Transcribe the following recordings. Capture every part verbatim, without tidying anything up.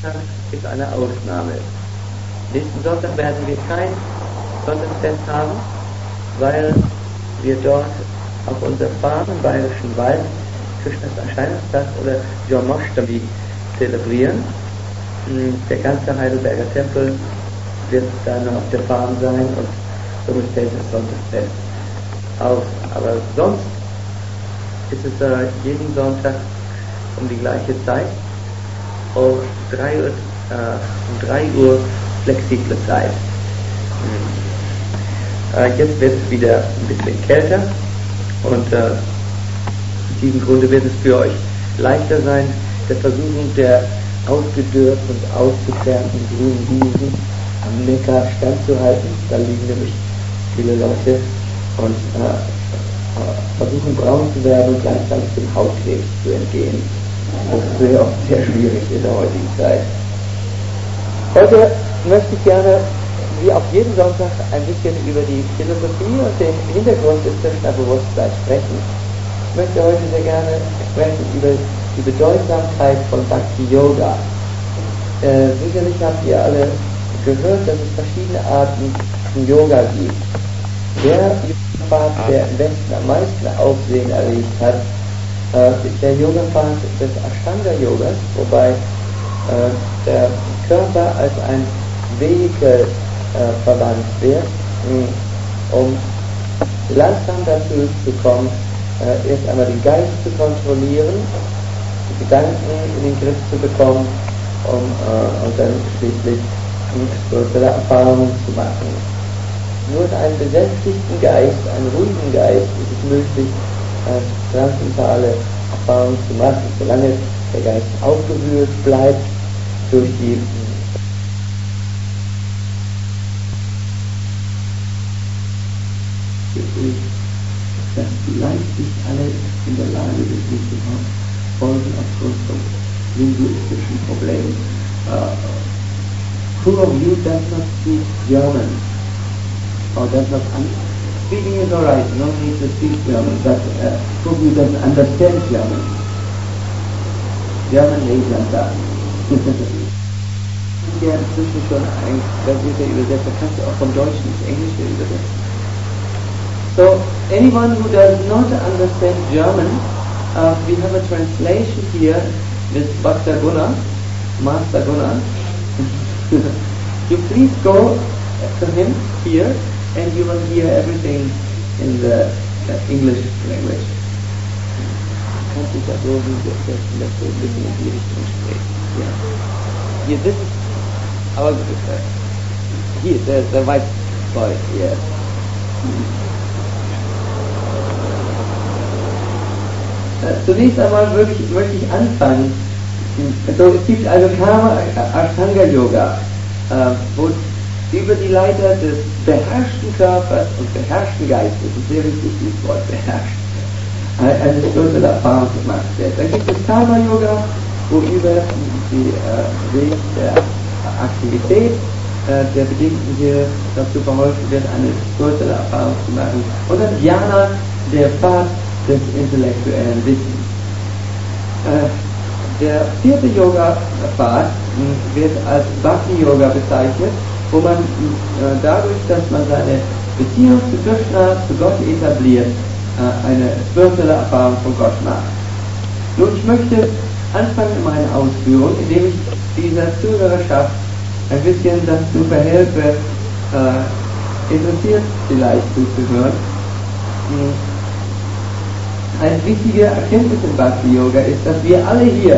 Sonntag ist eine Ausnahme. Nächsten Sonntag werden wir kein Sonntagsfest haben, weil wir dort auf unserer Farm im Bayerischen Wald Krishnas Erscheinungstag oder Janmashtami zelebrieren. Der ganze Heidelberger Tempel wird dann auf der Farm sein und somit fällt das Sonntagsfest aus. Aber sonst ist es äh, jeden Sonntag um die gleiche Zeit, um drei Uhr, äh, um drei Uhr flexible Zeit. Äh, jetzt wird es wieder ein bisschen kälter und äh, aus diesem Grunde wird es für euch leichter sein, der Versuchung der ausgedörrten und ausgefärbten grünen Wiesen am Neckar standzuhalten. Da liegen nämlich viele Leute und äh, versuchen braun zu werden und gleichzeitig dem Hautkrebs zu entgehen. Das ist sehr oft sehr schwierig in der heutigen Zeit. Heute möchte ich gerne, wie auf jeden Sonntag, ein bisschen über die Philosophie und den Hintergrund des Krishna-Bewusstseins sprechen. Ich möchte heute sehr gerne sprechen über die Bedeutsamkeit von Bhakti-Yoga. Äh, sicherlich habt ihr alle gehört, dass es verschiedene Arten von Yoga gibt. Der Yoga-Pfad, der im Westen am meisten Aufsehen erregt hat, äh, ist der Yoga-Pfad des Ashtanga-Yogas, wobei äh, der Körper als ein Vehikel äh, verwandt wird, um langsam dazu zu kommen, äh, erst einmal den Geist zu kontrollieren, die Gedanken in den Griff zu bekommen, um, äh, und dann schließlich spirituelle Erfahrungen zu machen. Nur in einem besänftigten Geist, einem ruhigen Geist, ist es möglich, äh, transzendentale Erfahrungen zu machen, solange der Geist aufgewühlt bleibt durch die dass vielleicht nicht alle in der Lage sind, sich zu folgen aufgrund von linguistischen Problemen. Uh, who of you does not speak German? Or does not un- speaking is alright, no need to speak German, but uh, who of you doesn't understand German? German Lesern sagen. Ja, inzwischen schon ein versierter Übersetzer, kannst du auch vom Deutschen ins Englische übersetzen. So, anyone who does not understand German, uh, we have a translation here with Bhakta Guna, Master Guna. You please go to him here and you will hear everything in the uh, English language. Kannst du das so übersetzen, dass du ein bisschen in die Richtung sprichst? Ja. Hier, this is our uh, here, the, the white boy here. Zunächst einmal würde ich, möchte ich anfangen. So, es gibt also Karma Ashtanga Yoga, äh, wo über die Leiter des beherrschten Körpers und beherrschten Geistes, das ist sehr wichtig, dieses Wort beherrscht, eine spirituelle Erfahrung gemacht wird. Dann gibt es Karma Yoga, wo über die äh, Weg der Aktivität äh, der Bedingten hier dazu verholfen wird, eine spirituelle Erfahrung zu machen. Und dann Jnana, der Pfad des intellektuellen Wissens. Äh, der vierte Yoga-Pfad wird als Bhakti-Yoga bezeichnet, wo man äh, dadurch, dass man seine Beziehung zu Krishna, zu Gott etabliert, äh, eine spirituelle Erfahrung von Gott macht. Nun, ich möchte anfangen in meinen Ausführungen, indem ich dieser Zuhörerschaft ein bisschen dazu verhelfe, äh, interessiert vielleicht zuzuhören. Eine wichtige Erkenntnis im Bhakti-Yoga ist, dass wir alle hier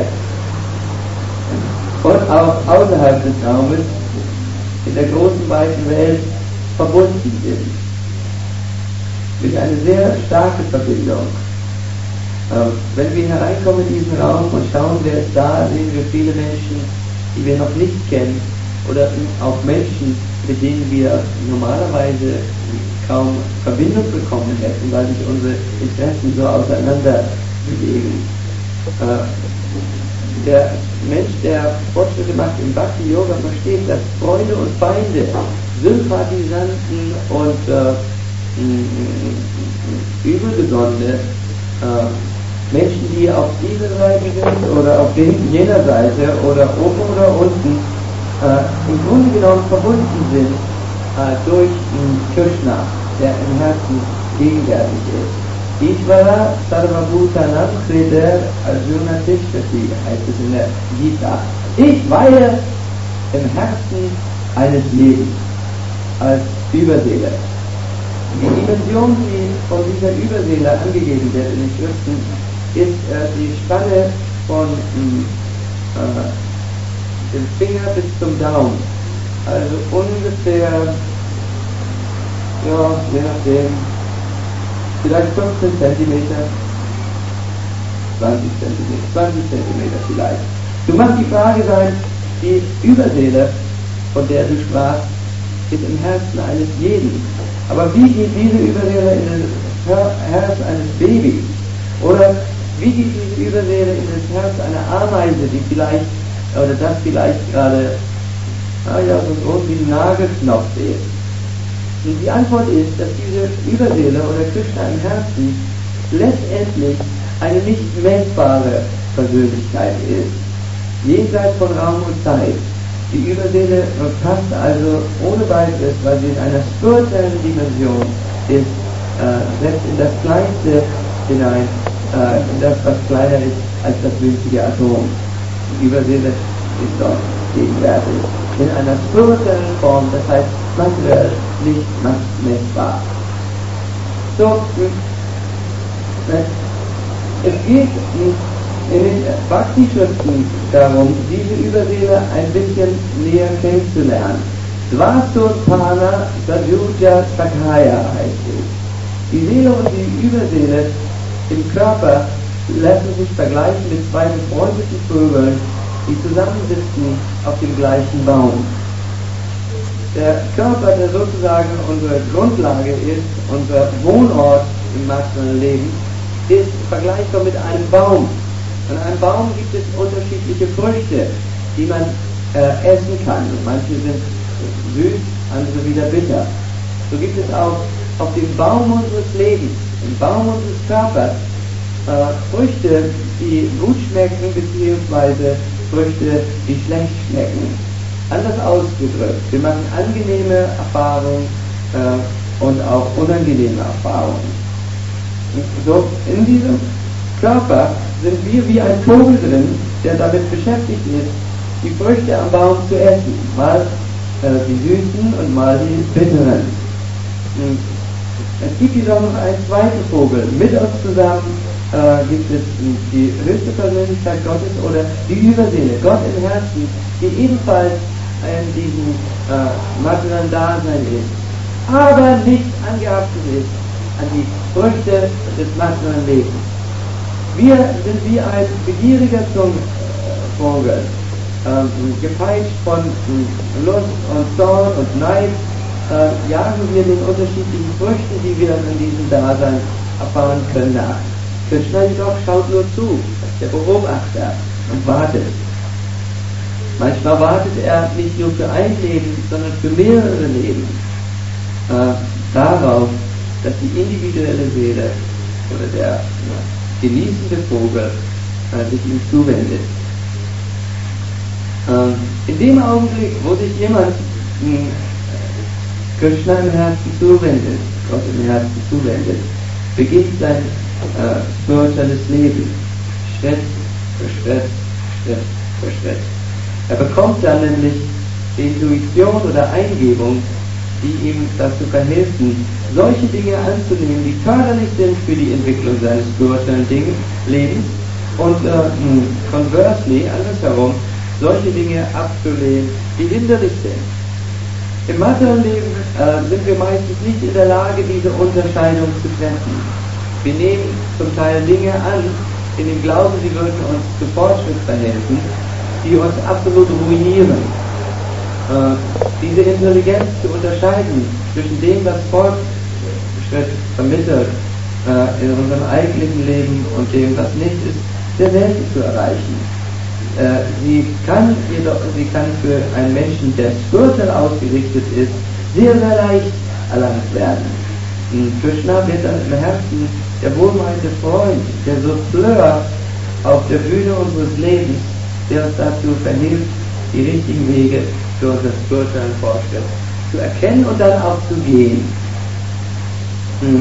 und auch außerhalb des Raumes in der großen, weiten Welt verbunden sind. Durch eine sehr starke Verbindung. Ähm, wenn wir hereinkommen in diesen Raum und schauen, wer ist da, sehen wir viele Menschen, die wir noch nicht kennen, oder auch Menschen, mit denen wir normalerweise kaum Verbindung bekommen hätten, weil sich unsere Interessen so auseinander bewegen. Äh, der Mensch, der Fortschritte macht im Bhakti-Yoga, versteht, dass Freunde und Feinde, Sympathisanten und äh, Übelbesonnene äh, Menschen, die auf dieser Seite sind oder auf jener Seite oder oben oder unten, äh, im Grunde genommen verbunden sind äh, durch Krishna, der im Herzen gegenwärtig ist. Ishvara Sarvabhutanam Kreder Arjuna Tishtati, heißt es in der Gita. Ich weile im Herzen eines Lebens als Überseele. Die Dimension, die von dieser Überseele angegeben wird in den Schriften, ist äh, die Spanne von äh, dem Finger bis zum Daumen. Also ungefähr, ja, je nachdem, vielleicht fünfzehn Zentimeter, zwanzig Zentimeter, zwanzig Zentimeter vielleicht. Du magst die Frage sein, die Überseele, von der du sprachst, ist im Herzen eines jeden. Aber wie geht diese Überseele in das Herz eines Babys? Oder wie geht diese Überseele in das Herz einer Ameise, die vielleicht, oder das vielleicht gerade, naja, so groß wie ein Nagelknopf ist? Und die Antwort ist, dass diese Überseele oder Krishna im Herzen letztendlich eine nicht messbare Persönlichkeit ist, jenseits von Raum und Zeit. Die Überseele passt also ohne weiteres, weil sie in einer spirituellen Dimension ist, äh, selbst in das Kleinste hinein, äh, in das, was kleiner ist als das winzige Atom. Die Überseele ist dort gegenwärtig. In einer spirituellen Form, das heißt materiell, nicht messbar. So, es geht in den Bhakti-Schriften darum, diese Überseele ein bisschen näher kennenzulernen. Svasotpana Sajuja Sakhaya heißt es. Die Seele und die Überseele im Körper lassen sich vergleichen mit zwei befreundeten Vögeln, die zusammensitzen auf dem gleichen Baum. Der Körper, der sozusagen unsere Grundlage ist, unser Wohnort im materiellen Leben, ist vergleichbar mit einem Baum. An einem Baum gibt es unterschiedliche Früchte, die man äh, essen kann. Manche sind süß, andere wieder bitter. So gibt es auch auf dem Baum unseres Lebens, im Baum unseres Körpers, äh, Früchte, die gut schmecken, beziehungsweise Früchte, die schlecht schmecken. Anders ausgedrückt, wir machen angenehme Erfahrungen äh, und auch unangenehme Erfahrungen. So, in diesem Körper sind wir wie ein Vogel drin, der damit beschäftigt ist, die Früchte am Baum zu essen. Mal äh, die süßen und mal die bitteren. Und es gibt jedoch noch einen zweiten Vogel. Mit uns zusammen äh, gibt es die höchste Persönlichkeit Gottes oder die Überseele, Gott im Herzen, die ebenfalls in diesem äh, materiellen Dasein ist, aber nicht angehaftet ist an die Früchte des materiellen Lebens. Wir sind wie ein begieriger Zungenvogel, äh, gepeitscht von äh, Lust und Zorn und Neid, äh, jagen wir den unterschiedlichen Früchten, die wir in diesem Dasein erfahren können, nach. Krishna jedoch schaut nur zu, der Beobachter, und wartet. Manchmal wartet er nicht nur für ein Leben, sondern für mehrere Leben äh, darauf, dass die individuelle Seele oder der ja, genießende Vogel äh, sich ihm zuwendet. Äh, in dem Augenblick, wo sich jemand mh, Krishna im Herzen zuwendet, Gott im Herzen zuwendet, beginnt sein äh, spirituelles Leben, Schritt für Schritt, Schritt für Schritt. Er bekommt dann nämlich die Intuition oder Eingebung, die ihm dazu verhelfen, solche Dinge anzunehmen, die förderlich sind für die Entwicklung seines spirituellen Lebens und äh, conversely, andersherum, solche Dinge abzulehnen, die hinderlich sind. Im materiellen Leben äh, sind wir meistens nicht in der Lage, diese Unterscheidung zu treffen. Wir nehmen zum Teil Dinge an, in dem Glauben, sie würden uns zu Fortschritt verhelfen, die uns absolut ruinieren. Äh, diese Intelligenz zu unterscheiden zwischen dem, was Fortschritt vermittelt äh, in unserem eigentlichen Leben und dem, was nicht ist, sehr selten zu erreichen. Äh, sie kann jedoch, sie kann für einen Menschen, der spirituell ausgerichtet ist, sehr, sehr leicht erlangt werden. Krishna wird dann im Herzen der wohlmeinte Freund, der Souffleur auf der Bühne unseres Lebens, der uns dazu verhilft, die richtigen Wege für unser spirituellen Fortschritt zu erkennen und dann auch zu gehen. Hm.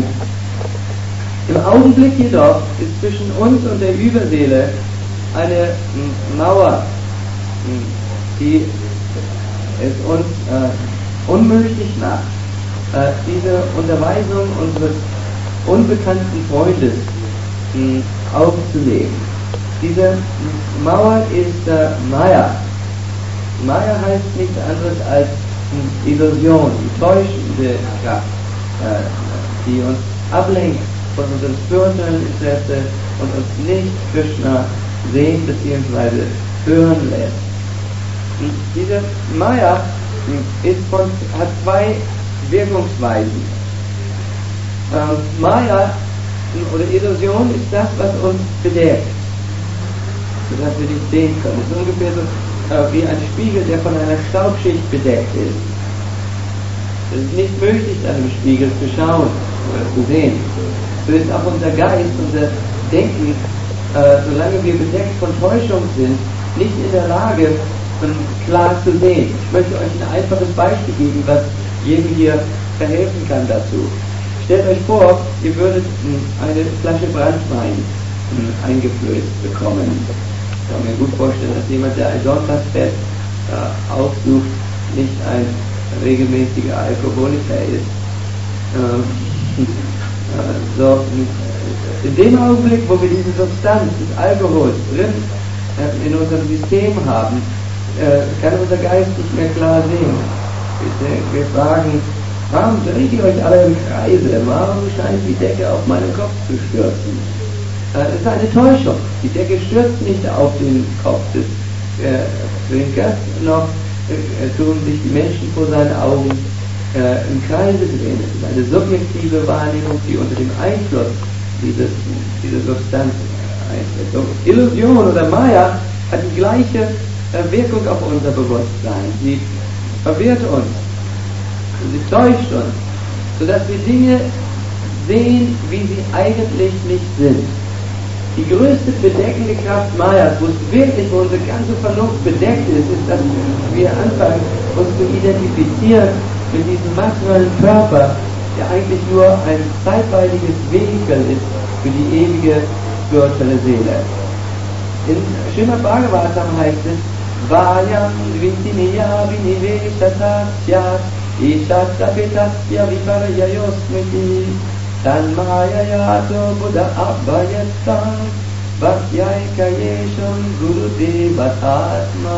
Im Augenblick jedoch ist zwischen uns und der Überseele eine hm, Mauer, hm, die es uns äh, unmöglich macht, äh, diese Unterweisung unseres unbekannten Freundes hm, aufzunehmen. Diese hm, Mauer ist äh, Maya. Maya heißt nichts anderes als hm, Illusion, die täuschende Kraft, äh, die uns ablenkt von unserem spirituellen Interesse und uns nicht Krishna sehen bzw. hören lässt. Und diese Maya ist von, hat zwei Wirkungsweisen. Ähm, Maya oder Illusion ist das, was uns bedeckt, sodass wir nicht sehen können. Es ist ungefähr so äh, wie ein Spiegel, der von einer Staubschicht bedeckt ist. Es ist nicht möglich, an einem Spiegel zu schauen oder zu sehen. So ist auch unser Geist, unser Denken, äh, solange wir bedeckt von Täuschung sind, nicht in der Lage, um, klar zu sehen. Ich möchte euch ein einfaches Beispiel geben, was jedem hier verhelfen kann dazu. Stellt euch vor, ihr würdet mh, eine Flasche Branntwein mh, eingeflößt bekommen. Ich kann mir gut vorstellen, dass jemand, der ein Sonntagsfest äh, aufsucht, nicht ein regelmäßiger Alkoholiker ist. Ähm, So, in dem Augenblick, wo wir diese Substanz des Alkohols drin äh, in unserem System haben, äh, kann unser Geist nicht mehr klar sehen. Wir, wir fragen, warum dreht ihr euch alle im Kreise? Warum scheint die Decke auf meinen Kopf zu stürzen? Äh, es ist eine Täuschung. Die Decke stürzt nicht auf den Kopf des äh, Trinkers, noch äh, tun sich die Menschen vor seinen Augen Äh, im Kreise drehen. Es ist eine subjektive Wahrnehmung, die unter dem Einfluss dieses, dieser Substanz eintritt. So, Illusion oder Maya hat die gleiche äh, Wirkung auf unser Bewusstsein. Sie verwirrt uns, sie täuscht uns, sodass wir Dinge sehen, wie sie eigentlich nicht sind. Die größte bedeckende Kraft Mayas, wo es wirklich, wo unsere ganze Vernunft bedeckt ist, ist, dass wir anfangen, uns zu identifizieren mit diesem materiellen Körper, der eigentlich nur ein zeitweiliges Vehikel ist für die ewige spirituelle Seele. In Srimad Bhagavatam heißt es, Vayam Vitiniya Viniveshatasya Ishatapetasya Viparayayosmiti Tanmayayato Buddha Abhayatam Bhakyaika Yesham Gurudevatatma.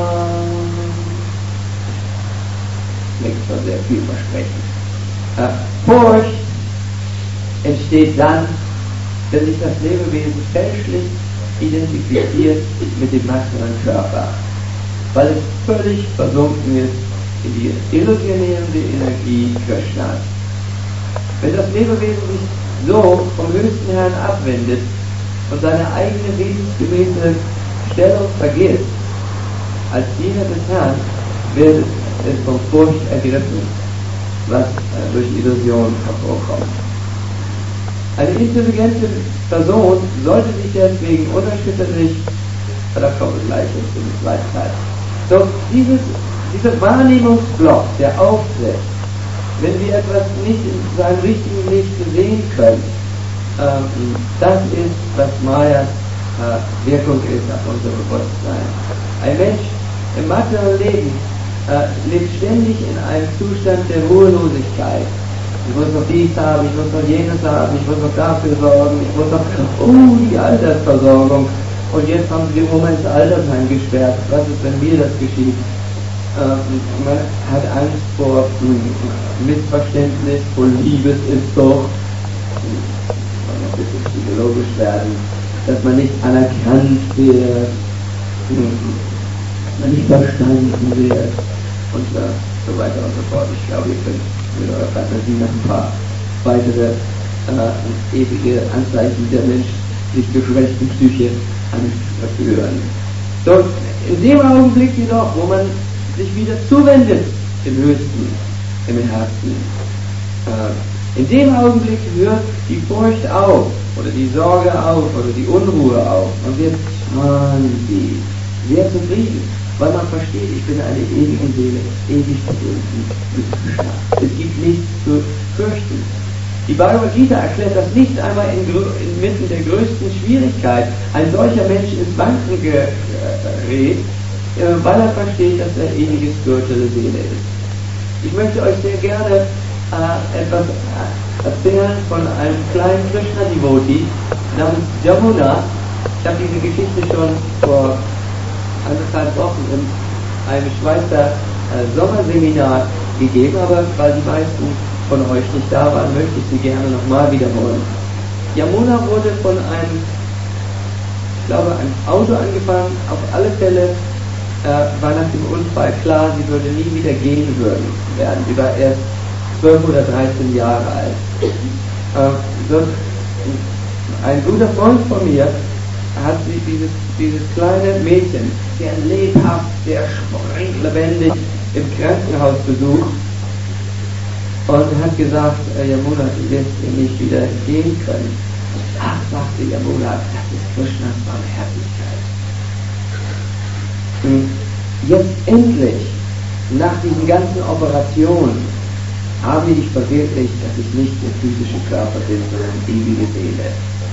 Klingt schon sehr vielversprechend. Äh, Furcht entsteht dann, wenn sich das Lebewesen fälschlich identifiziert mit dem materiellen Körper, weil es völlig versunken ist in die illusionierende Energie Krishnas. Wenn das Lebewesen sich so vom höchsten Herrn abwendet und seine eigene wesensgemäße Stellung vergisst, als Diener des Herrn, wird es ist von Furcht ergriffen, was äh, durch Illusion hervorkommt. Eine intelligente Person sollte sich deswegen unerschütterlich, da kommen wir gleich in den zweiten Teil. So, dieses, dieser Wahrnehmungsblock, der auftritt, wenn wir etwas nicht in seinem richtigen Licht sehen können, ähm, das ist, was Mayas äh, Wirkung ist auf unser Bewusstsein. Ein Mensch im materiellen Leben Äh, lebt ständig in einem Zustand der Ruhelosigkeit. Ich muss noch dies haben, ich muss noch jenes haben, ich muss noch dafür sorgen, ich muss noch, oh, die Altersversorgung. Und jetzt haben sie im Moment das Altersheim gesperrt. Was ist, wenn mir das geschieht? Äh, man hat Angst vor mh, Missverständnis, vor Liebessucht. Man muss ein bisschen psychologisch werden, dass man nicht anerkannt wird, dass man nicht verstanden wird. Und äh, so weiter und so fort. Ich glaube, ihr könnt mit eurer Fantasie noch ein paar weitere äh, ewige Anzeichen der menschlich geschwächten Psyche anführen. So, in dem Augenblick jedoch, wo man sich wieder zuwendet im Höchsten, im Herzen, äh, In dem Augenblick hört die Furcht auf, oder die Sorge auf, oder die Unruhe auf, und wird schmanzi, sehr zufrieden, weil man versteht, ich bin eine ewige Seele, ewig verbunden mit Krishna. Es gibt nichts zu fürchten. Die Bhagavad Gita erklärt das nicht einmal in, inmitten der größten Schwierigkeit. Ein solcher Mensch ins Wanken gerät, äh, weil er versteht, dass er ewige spirituelle Seele ist. Ich möchte euch sehr gerne äh, etwas erzählen von einem kleinen Krishna-Devotee namens Jamuna. Ich habe diese Geschichte schon vor anderthalb Wochen in einem Schweizer äh, Sommerseminar gegeben, aber weil die meisten von euch nicht da waren, möchte ich sie gerne nochmal wiederholen. Yamuna wurde von einem, ich glaube, einem Auto angefangen. Auf alle Fälle äh, war nach dem Unfall klar, sie würde nie wieder gehen würden, werden. Sie war erst zwölf oder dreizehn Jahre alt. Äh, so, ein guter Freund von mir hat sie dieses, dieses kleine Mädchen sehr lebhaft, sehr springlebendig im Krankenhaus besucht und hat gesagt, äh, Yamuna, du wirst nicht wieder gehen können. Ach, sagte Yamuna, das ist Krishnas Barmherzigkeit. Und jetzt endlich, nach diesen ganzen Operationen, habe ich verwirklicht, dass ich nicht der physische Körper bin, sondern eine ewige Seele.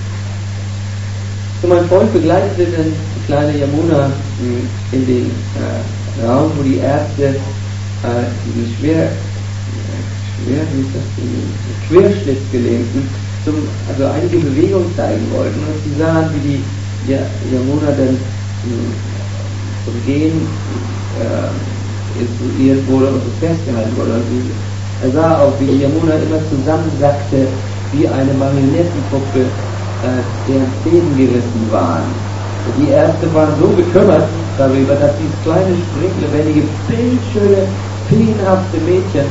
So, mein Freund begleitete dann die kleine Yamuna in den äh, Raum, wo die Ärzte äh, diesen schwer, schwer, wie ist das, den Querschnittsgelähmten zum, also einige Bewegungen zeigen wollten. Und sie sahen, wie die ja, Yamuna dann mh, zum Gehen äh, instruiert wurde und so festgehalten wurde. Und sie, er sah auch, wie die Yamuna immer zusammensackte wie eine Marionettenpuppe, deren Fäden gerissen waren. Und die Ärzte waren so bekümmert darüber, dass dieses kleine, springlebendige, bildschöne, feenhafte Mädchen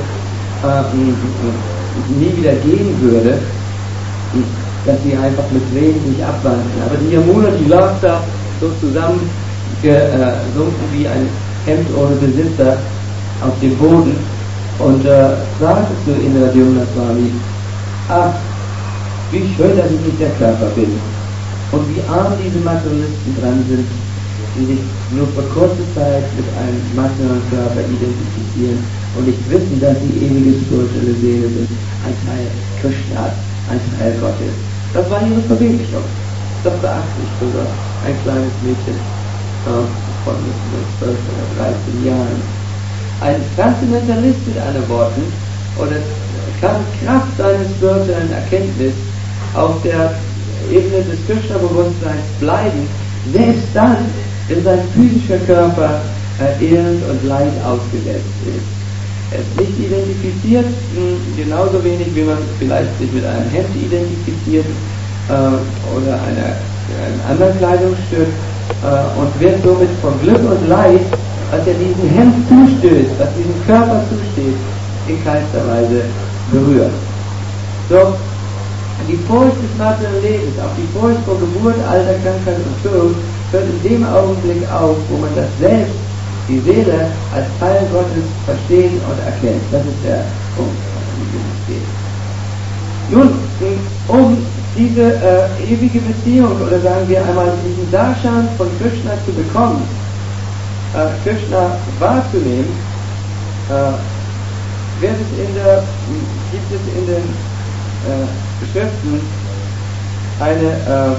äh, nie wieder gehen würde, dass sie einfach mit Tränen sich abwandten. Aber die Yamuna, die lag da so zusammengesunken wie ein Hemd ohne Besitzer auf dem Boden und äh, sagte zu Indradyumna Swami, ach, wie schön, dass ich nicht der Körper bin. Und wie arm diese Materialisten dran sind, die sich nur für kurze Zeit mit einem materiellen Körper identifizieren und nicht wissen, dass sie ewige spirituelle Seele sind, ein Teil Krishnas, ein Teil Gottes. Das war ihre Verwirklichung. Das beachtlich für so ein kleines Mädchen äh, von zwölf oder dreizehn Jahren. Ein Transzendentalist mit anderen Worten, oder kann Kraft seines spirituellen Erkenntnis auf der Ebene des Krishna-Bewusstseins bleiben, selbst dann, wenn sein physischer Körper äh, Elend und Leid ausgesetzt ist. Er ist nicht identifiziert, mh, genauso wenig wie man vielleicht sich mit einem Hemd identifiziert äh, oder einer, einem anderen Kleidungsstück äh, und wird somit von Glück und Leid, was er diesem Hemd zustößt, was diesem Körper zusteht, in keinster Weise berührt. So, die Furcht des materiellen Lebens, auch die Furcht vor Geburt, Alter, Krankheit und Tod, hört in dem Augenblick auf, wo man das Selbst, die Seele, als Teil Gottes verstehen und erkennt. Das ist der Punkt, um den es geht. Nun, um diese äh, ewige Beziehung, oder sagen wir einmal diesen Darshan von Krishna zu bekommen, äh, Krishna wahrzunehmen, äh, wird es in der, gibt es in den äh, Schriften eine äh,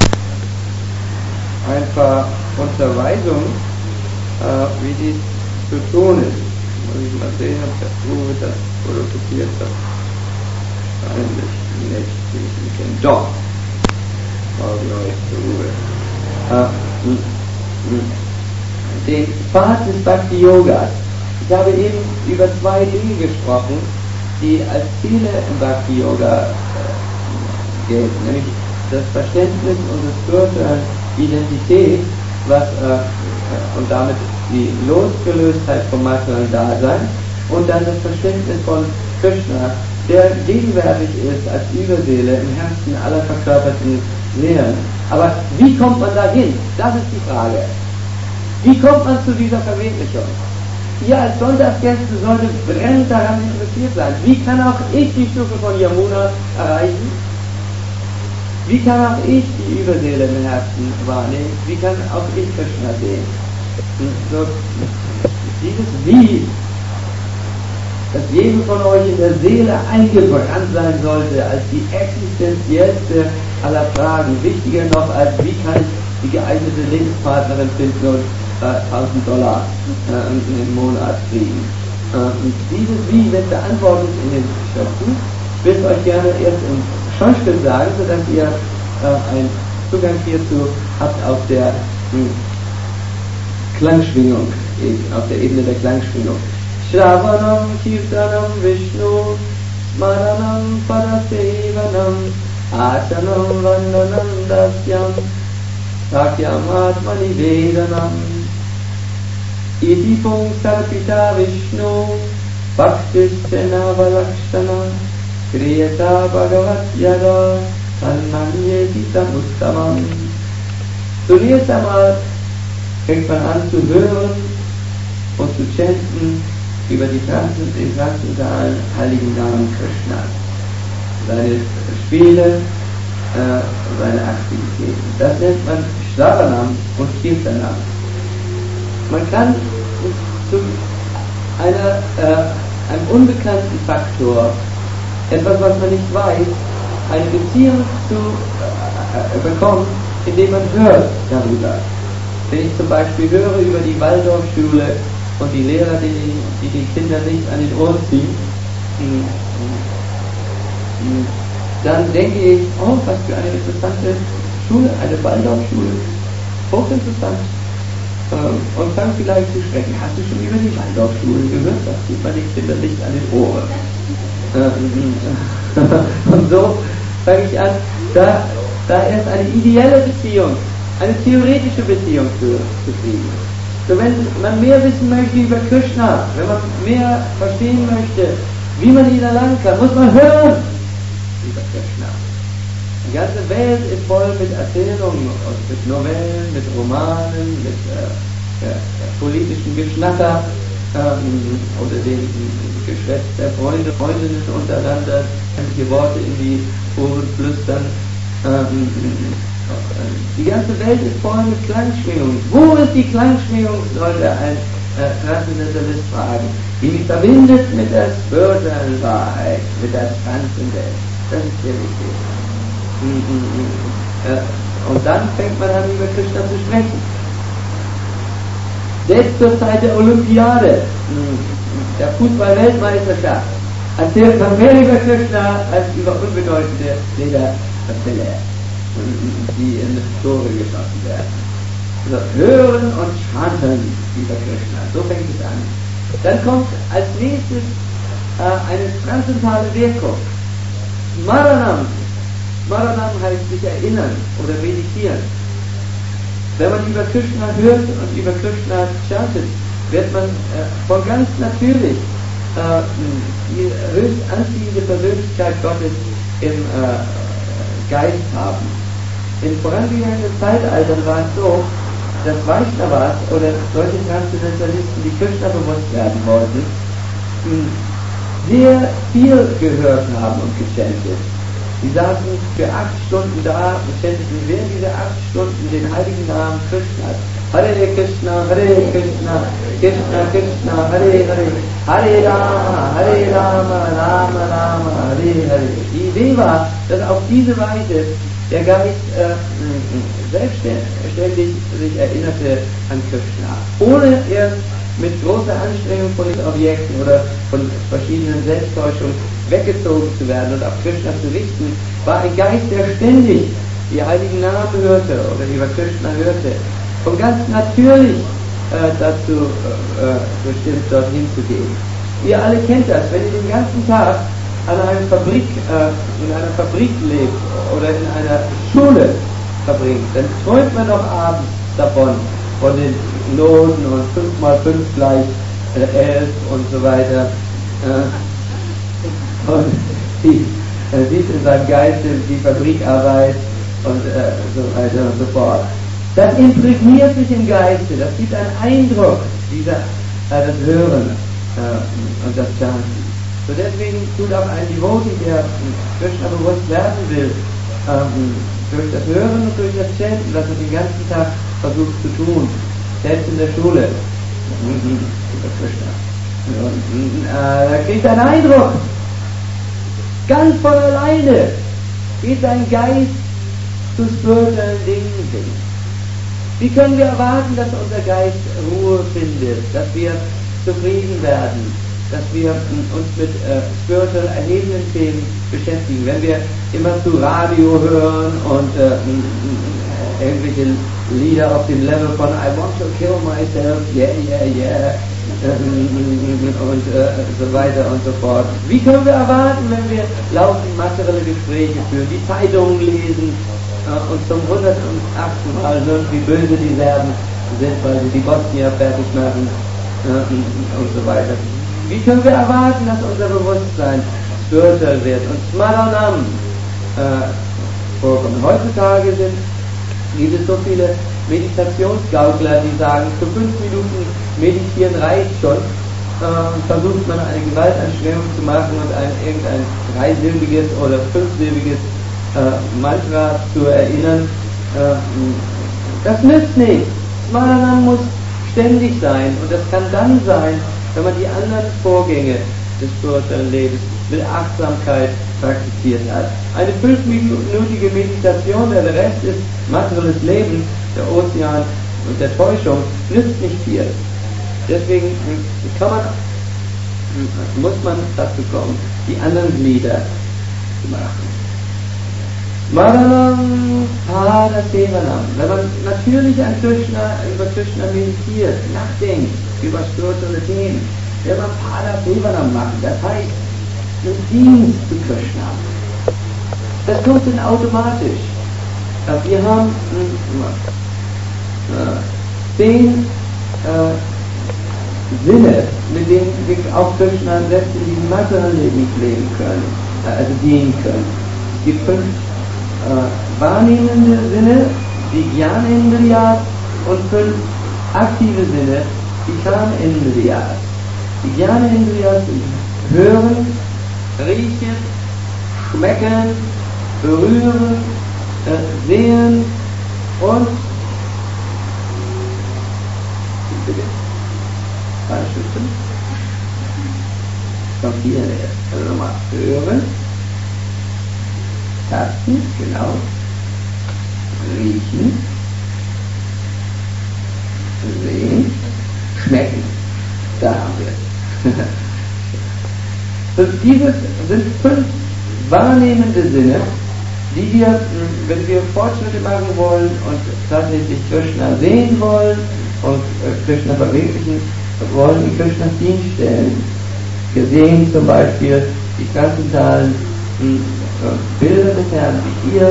ein paar Unterweisungen, äh, wie dies zu tun ist. Muss ich mal sehen, ob der Ruhe das fotografiert hat. Wahrscheinlich nicht, wie ich ihn kenne. Doch! Oh, glaube ich, zur Ruhe. Äh, den Pfad des Bhakti Yogas. Ich habe eben über zwei Dinge gesprochen, die als Ziele im Bhakti Yoga äh, gelten, nämlich das Verständnis unserer spirituellen Identität, was äh, und damit die Losgelöstheit vom materiellen Dasein und dann das Verständnis von Krishna, der gegenwärtig ist als Überseele im Herzen aller verkörperten Seelen. Aber wie kommt man dahin? Das ist die Frage. Wie kommt man zu dieser Verwirklichung? ihr als Sonntagsgäste solltet brennend daran interessiert sein. Wie kann auch ich die Stufe von Yamuna erreichen? Wie kann auch ich die Überseele im Herzen wahrnehmen? Wie kann auch ich Krishna sehen? Und so, dieses Wie, das jedem von euch in der Seele eingebrannt sein sollte, als die existenziellste aller Fragen, wichtiger noch als wie kann ich die geeignete Lebenspartnerin finden und äh, tausend Dollar äh, im Monat kriegen. Äh, und dieses Wie wird beantwortet in den Schriften. Ich will es euch gerne erst im Schonstück sagen, sodass ihr äh, einen Zugang hierzu habt auf der mh, Klangschwingung, auf der Ebene der Klangschwingung. Shravanam Kirtanam Vishnu Smaranam Padasevanam Achanam Vandanam Dasyam Sakyam Atmani Vedanam Iti Pungsarpita Vishnu Bhaktisena Valakshana Kriyata Bhagavat Yada Tanmanyeti Samuttamam. Zunächst einmal fängt man an zu hören und zu chanten über die den transzendentalen heiligen Namen Krishnas, seine Spiele, äh, seine Aktivitäten. Das nennt man Shravanam und Kirtanam. Man kann zu einer, äh, einem unbekannten Faktor, etwas, was man nicht weiß, eine Beziehung zu äh, bekommen, indem man hört darüber. Wenn ich zum Beispiel höre über die Waldorfschule und die Lehrer, die die, die Kinder nicht an den Ohren ziehen, dann denke ich, oh, was für eine interessante Schule, eine Waldorfschule, hochinteressant, und fange vielleicht zu sprechen. Hast du schon über die Waldorfschule gehört? Das tut man den Kindern nicht an den Ohren. Und so fange ich an, da, da erst eine ideelle Beziehung, eine theoretische Beziehung zu, zu kriegen. So, wenn man mehr wissen möchte über Krishna, wenn man mehr verstehen möchte, wie man ihn erlangen kann, muss man hören über Krishna. Die ganze Welt ist voll mit Erzählungen, mit Novellen, mit Romanen, mit äh, äh, politischen Geschnatter, ähm, oder dem Geschwätz der Freunde, Freundinnen untereinander, manche Worte in die Ohren flüstern. Ähm, Die ganze Welt ist voll mit Klangschwingungen. Wo ist die Klangschwingung, sollte ein äh, Transzendentalist fragen. Die mich verbindet mit der spirituellen Wahrheit, mit der Transzendenz. Das ist sehr wichtig. Äh, und dann fängt man an, über Krishna zu sprechen. Selbst zur Zeit der Olympiade, der Fußball-Weltmeisterschaft, erzählt man mehr über Krishna als über unbedeutende Lederfälle, die in Tore geschossen werden. Also hören und chanten über Krishna. So fängt es an. Dann kommt als nächstes äh, eine transzendentale Wirkung. Smaranam. Smaranam heißt sich erinnern oder meditieren. Wenn man über Krishna hört und über Krishna chantet, wird man äh, von ganz natürlich äh, die höchst anziehende Persönlichkeit Gottes im äh, Geist haben. In vorangegangenen Zeitaltern war es so, dass Vaishnavas oder solche Transzendentalisten, die Krishna bewusst werden wollten, sehr viel gehört haben und gechantet. Die saßen für acht Stunden da und chanteten während dieser acht Stunden den heiligen Namen Krishnas. Hare Krishna, Hare Krishna, Krishna Krishna, Hare Hare, Hare Rama, Hare Rama, Rama Rama, Hare Hare. Die Idee war, dass auf diese Weise der Geist äh, selbstständig sich erinnerte an Krishna, ohne erst mit großer Anstrengung von den Objekten oder von verschiedenen Selbsttäuschungen weggezogen zu werden und auf Krishna zu richten, war ein Geist, der ständig die heiligen Namen hörte oder über Krishna hörte, und ganz natürlich äh, dazu äh, bestimmt, dorthin zu gehen. Ihr alle kennt das, wenn ihr den ganzen Tag an einer Fabrik, äh, in einer Fabrik lebt oder in einer Schule verbringt, dann träumt man doch abends davon, von den Noten und fünf mal fünf gleich äh, elf und so weiter. Äh, und die, äh, sieht in seinem Geist die Fabrikarbeit und äh, so weiter und so fort. Das imprägniert sich im Geiste, das gibt einen Eindruck dieser äh, das Hören äh, und das Chanten. So deswegen tut auch ein Devotee, der Krishna bewusst werden will, ähm, durch das Hören und durch das Chanten, das er den ganzen Tag versucht zu tun, selbst in der Schule, Krishna, und, äh, da kriegt er einen Eindruck, ganz von alleine geht sein Geist zu spirituellen Dingen hin. Wie können wir erwarten, dass unser Geist Ruhe findet, dass wir zufrieden werden, dass wir uns mit äh, spirituell erhebenden Themen beschäftigen, wenn wir immer zu Radio hören und äh, irgendwelche Lieder auf dem Level von I want to kill myself, yeah, yeah, yeah und äh, so weiter und so fort. Wie können wir erwarten, wenn wir laufend materielle Gespräche führen, die Zeitungen lesen äh, und zum hundertachten Mal hören, wie böse die Serben sind, weil sie die Bosnier fertig machen äh, und so weiter. Wie können wir erwarten, dass unser Bewusstsein spirituell wird und Smaranam äh, vorkommt? Heutzutage sind, gibt es so viele Meditationsgaukler, die sagen, für fünf Minuten meditieren reicht schon. Äh, versucht man eine Gewaltanstrengung zu machen und ein, irgendein dreisilbiges oder fünfsilbiges äh, Mantra zu erinnern. Äh, das nützt nichts. Smaranam muss ständig sein und das kann dann sein, wenn man die anderen Vorgänge des spirituellen Lebens mit Achtsamkeit praktiziert hat. Eine fünfminütige Meditation, der Rest ist materielles Leben, der Ozean und der Täuschung, nützt nicht viel. Deswegen kann man, muss man dazu kommen, die anderen Glieder zu machen. Smaranam Padasevanam. Wenn man natürlich an Krishna, über Krishna meditiert, nachdenkt über spirituelle Themen, wenn man Padasevanam macht, das heißt, den Dienst zu Krishna. Das kommt dann automatisch. Wir haben äh, zehn äh, Sinne, mit denen wir auch Krishna selbst in diesem materiellen Leben leben können, also dienen können. Es gibt fünf äh, wahrnehmende Sinne, die Jnanendriyas, und fünf aktive Sinne, die Karmendriyas. Die Jnanendriyas sind Hören, Riechen, Schmecken, Berühren, äh, Sehen und bitte? Anschließen. Kommt hier erst. Also nochmal hören, tasten, genau, riechen, sehen, schmecken. Da haben wir es. Das, diese sind fünf wahrnehmende Sinne, die wir, wenn wir Fortschritte machen wollen und tatsächlich Krishna sehen wollen und Krishna verwirklichen wollen, in Krishnas Dienst stellen. Wir sehen zum Beispiel die transzendentalen Bilder des Herrn wie hier.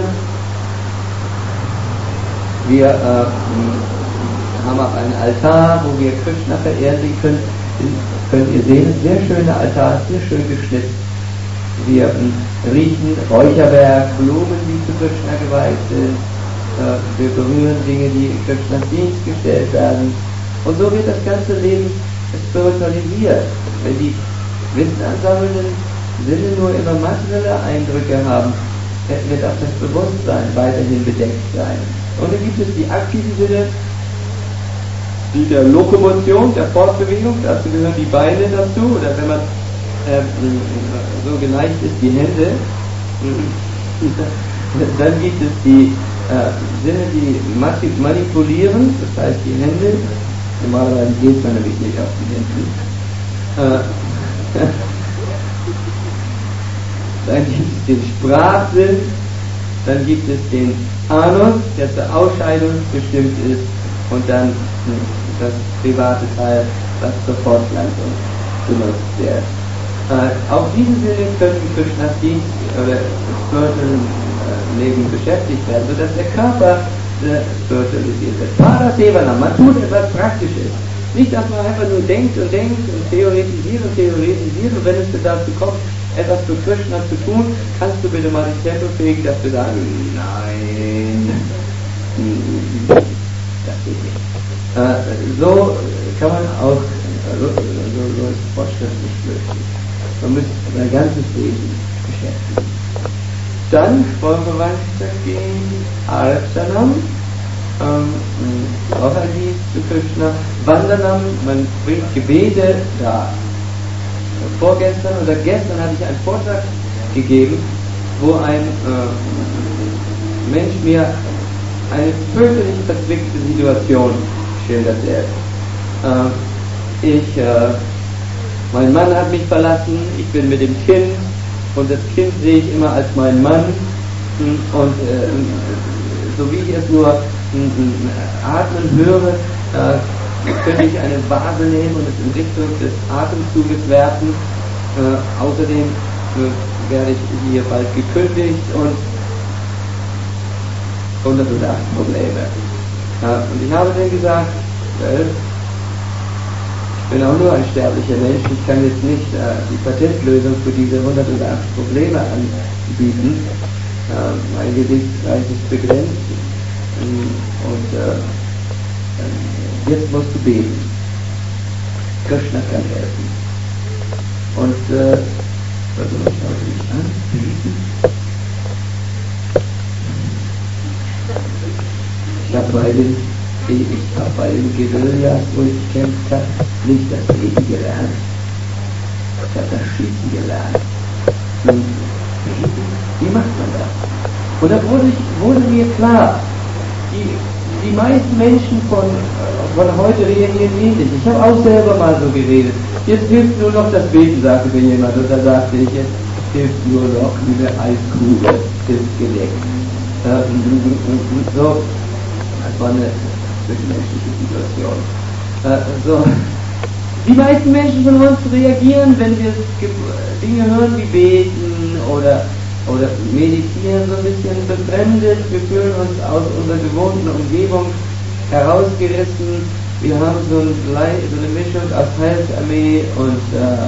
Wir äh, haben auch einen Altar, wo wir Krishna verehren können. Könnt ihr sehen, ein sehr schöner Altar, sehr schön geschnitzt. Wir äh, riechen Räucherwerk, Blumen, die zu Krishna geweiht sind. Äh, wir berühren Dinge, die in Krishnas Dienst gestellt werden. Und so wird das ganze Leben spiritualisiert. Wenn die wissenansammelnden Sinne nur immer materielle Eindrücke haben, wird auch das Bewusstsein weiterhin bedeckt sein. Und dann gibt es die aktiven Sinne, die der Lokomotion, der Fortbewegung, dazu gehören die Beine dazu, oder wenn man äh, so geneigt ist, die Hände. Dann gibt es die äh, Sinne, die manipulieren, das heißt die Hände. Normalerweise geht man nämlich nicht auf die Hände. Äh, dann gibt es den Sprachsinn, dann gibt es den Anus, der zur Ausscheidung bestimmt ist, und dann das private Teil, das zur Fortpflanzung benutzt wird. Äh, auch diese Sinne können Krishnas Dienst oder spirituellen äh, Leben beschäftigt werden, sodass der Körper äh, spiritualisiert wird. Padasevanam, man tut etwas Praktisches. Nicht, dass man einfach nur denkt und denkt und theoretisiert und theoretisiert, und wenn es dazu kommt, etwas für Krishna zu tun, kannst du bitte mal die Tempel fegen, dass wir sagen, nein, das geht nicht. Äh, so kann man auch, also ganzes Leben beschäftigen. Dann Vorverwandtschaft Archanam, ähm, auch ein Lied zu Krishna. Vandanam, man bringt Gebete da. Vorgestern oder gestern hatte ich einen Vortrag gegeben, wo ein äh, Mensch mir eine fürchterlich verzwickte Situation schilderte. Äh, ich, äh, mein Mann hat mich verlassen, ich bin mit dem Kind und das Kind sehe ich immer als mein Mann und äh, so wie ich es nur äh, atmen höre, äh, könnte ich eine Vase nehmen und es in Richtung des Atemzuges werfen. Äh, außerdem äh, werde ich hier bald gekündigt und hundertacht Probleme. Ja, und ich habe dann gesagt, well, ich bin auch nur ein sterblicher Mensch, ich kann jetzt nicht äh, die Patentlösung für diese hundertacht Probleme anbieten. Äh, mein Gesichtskreis ist begrenzt und äh, jetzt musst du beten. Krishna kann helfen. Und äh, also ich schaue mich an, beten. Ich habe bei den, ich habe bei den Guerillas, wo ich gekämpft habe, nicht das Leben gelernt. Ich habe das Schießen gelernt. Und wie macht man das? Und da wurde, ich, wurde mir klar, die, die meisten Menschen von, von heute reagieren ähnlich. Ich habe auch selber mal so geredet. Jetzt hilft nur noch das Beten, sagte mir jemand. Und da sagte ich, jetzt hilft nur noch eine Eiskugel, ist gedeckt. Äh, so. Das war eine zwischenmenschliche Situation. Äh, so. Die meisten Menschen von uns reagieren, wenn wir Dinge hören wie beten oder, oder meditieren, so ein bisschen befremdet. Wir fühlen uns aus unserer gewohnten Umgebung herausgerissen. Wir haben so, ein, so eine Mischung aus Heilsarmee und äh,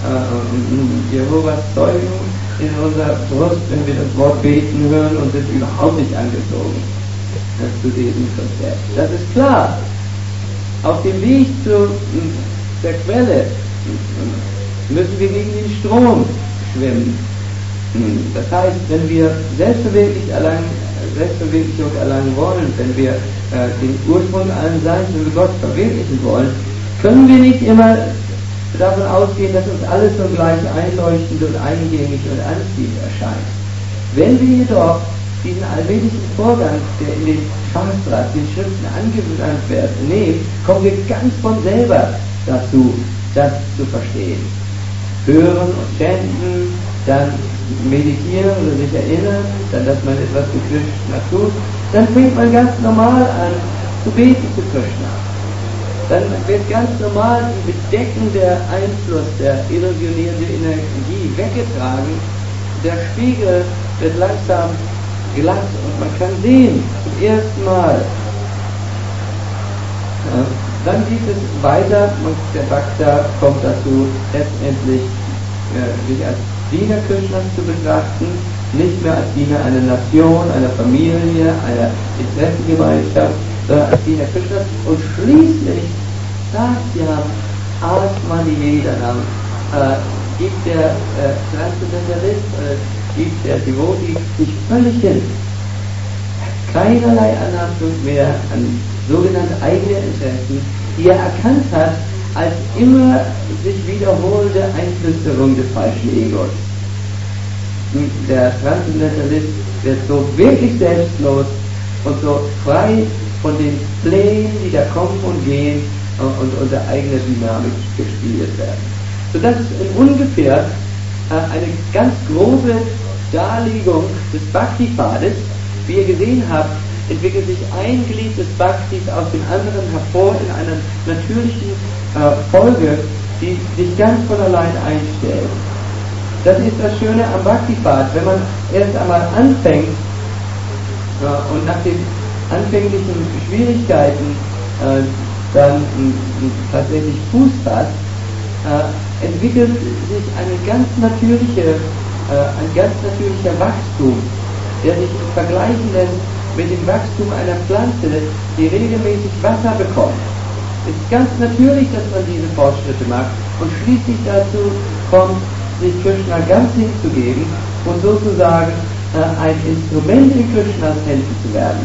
äh, Jehovas Zeugen in unserer Brust, wenn wir das Wort beten hören und sind überhaupt nicht angezogen zu diesem Konzept. Das ist klar. Auf dem Weg zu der Quelle müssen wir gegen den Strom schwimmen. Das heißt, wenn wir Selbstverwirklichung erlangen, Selbstverwirklichung erlangen wollen, wenn wir äh, den Ursprung allen Seins, wenn wir Gott verwirklichen wollen, können wir nicht immer davon ausgehen, dass uns alles so gleich einleuchtend und eingängig und anziehend erscheint. Wenn wir jedoch diesen allmählichen Vorgang, der in den Shastras, den Schriften angewandt wird, nehmen, kommen wir ganz von selber dazu, das zu verstehen. Hören und chanten, dann meditieren oder sich erinnern, dann, dass man etwas für Krishna tut, dann fängt man ganz normal an zu beten zu Krishna. Dann wird ganz normal die bedeckende Einfluss der illusionierenden Energie weggetragen, der Spiegel wird langsam glatt und man kann sehen, zum ersten Mal. Ja, dann geht es weiter und der Bhakta kommt dazu, letztendlich äh, sich als Diener Krishnas zu betrachten, nicht mehr als Diener einer Nation, einer Familie, einer Interessengemeinschaft, sondern als Diener Krishnas. Und schließlich sagt ja Atmanivedanam, äh, gibt der äh, Transzendentalist, äh, gibt der Devotee sich völlig hin. Keinerlei Anhaftung mehr an sogenannte eigene Interessen, die er erkannt hat als immer sich wiederholende Einflüsterung des falschen Egos. Der Transzendentalist wird so wirklich selbstlos und so frei von den Plänen, die da kommen und gehen und unter eigener Dynamik gespielt werden. Sodass es in ungefähr eine ganz grobe Darlegung des Bhakti-Pfades, wie ihr gesehen habt, entwickelt sich ein Glied des Bhaktis aus dem anderen hervor in einer natürlichen äh, Folge, die sich ganz von allein einstellt. Das ist das Schöne am Bhakti-Pfad, wenn man erst einmal anfängt äh, und nach den anfänglichen Schwierigkeiten äh, dann m, m, tatsächlich Fuß fasst, äh, entwickelt sich eine ganz natürliche, äh, ein ganz natürlicher Wachstum, der sich vergleichen lässt mit dem Wachstum einer Pflanze, die regelmäßig Wasser bekommt. Es ist ganz natürlich, dass man diese Fortschritte macht und schließlich dazu kommt, sich Krishna ganz hinzugeben und sozusagen äh, ein Instrument in Krishnas Händen zu werden.